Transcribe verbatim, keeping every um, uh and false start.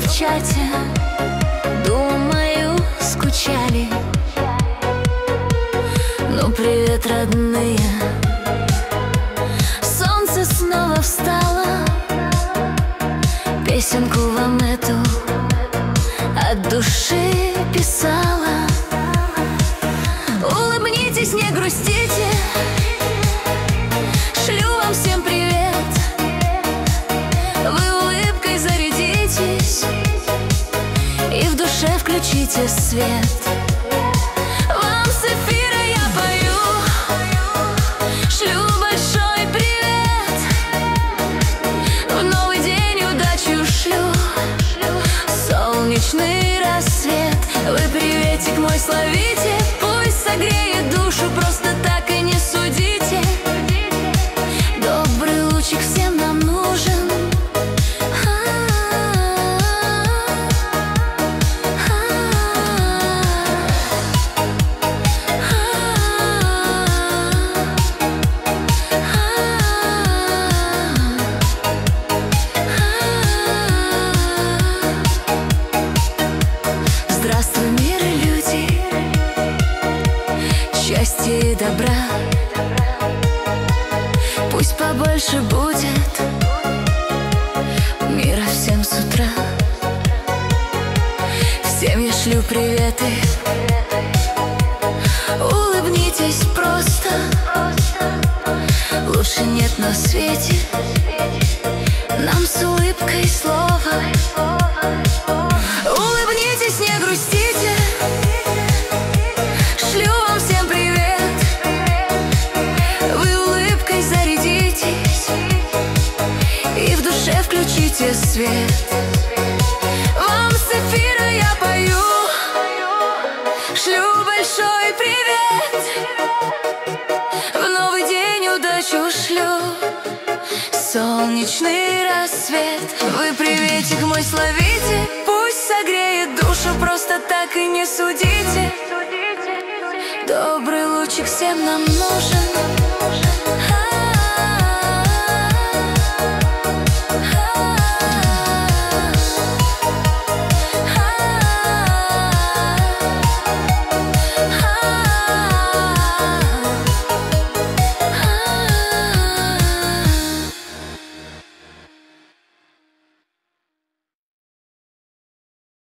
в чате, думаю, скучали. Ну привет, родные, солнце снова встало. Песенку вам эту от души писала. Улыбнитесь, не грустите, шлю вам всем привет. Вы улыбкой зарядитесь и в душе включите свет. Вам с эфира я пою, шлю большой привет. В новый день удачу шлю, солнечный рассвет. Вы приветик мой словите, пусть согреет душу, просто так и не судите. Добрый лучик всем нам нужен. Здравствуй, мир и люди, счастья и добра. Пусть побольше будет мира всем с утра. Всем я шлю приветы, улыбнитесь просто. Лучше нет на свете нам с улыбкой слова. Улыбнитесь, не грустите, шлю вам всем привет. Вы улыбкой зарядитесь и в душе включите свет. Вам с эфира я пою, шлю большой привет. В новый день удачу шлю, солнечный рассвет. Вы приветик мой словите, пусть согреет душу, просто так и не судите. Добрый лучик всем нам нужен.